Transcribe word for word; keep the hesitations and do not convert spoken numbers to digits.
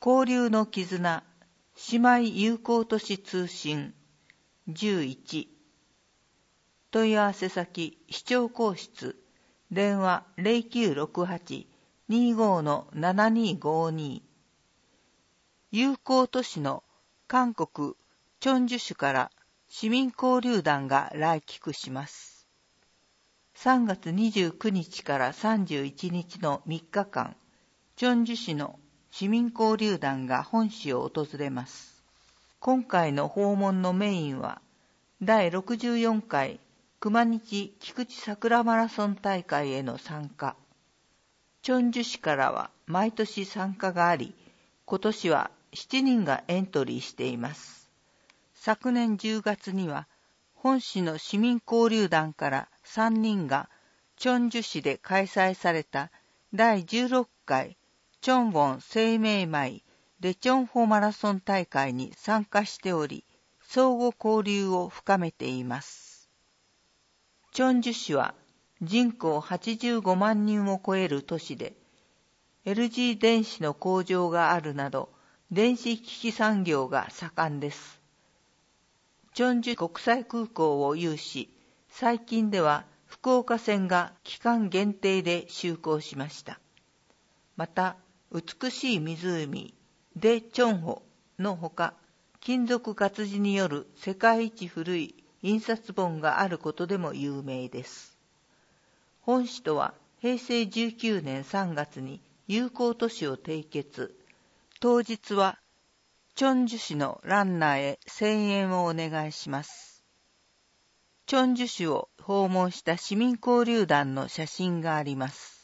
交流の絆、姉妹友好都市通信じゅういち。問い合わせ先、市長公室、電話 ゼロきゅうろくはち にーごー ななにーごーにー。友好都市の韓国チョンジュ市から市民交流団が来帰します。さんがつにじゅうくにちからさんじゅういちにちのみっかかん、チョンジュ市の市民交流団が本市を訪れます。今回の訪問のメインは、だいろくじゅうよんかい熊日菊池桜マラソン大会への参加。チョンジュ市からは毎年参加があり、今年はしちにんがエントリーしています。昨年じゅうがつには、本市の市民交流団からさんにんが、チョンジュ市で開催されただいじゅうろっかいチョンウォン生命米レチョンホマラソン大会に参加しており、相互交流を深めています。チョンジュ市は人口はちじゅうごまんにんを超える都市で、エルジー 電子の工場があるなど、電子機器産業が盛んです。チョンジュ国際空港を有し、最近では福岡線が期間限定で就航しました。また、美しい湖、デ・チョンホのほか、金属活字による世界一古い印刷本があることでも有名です。本市とはへいせいじゅうきゅうねんさんがつに友好都市を締結。当日は、チョンジュ市のランナーへ声援をお願いします。チョンジュ市を訪問した市民交流団の写真があります。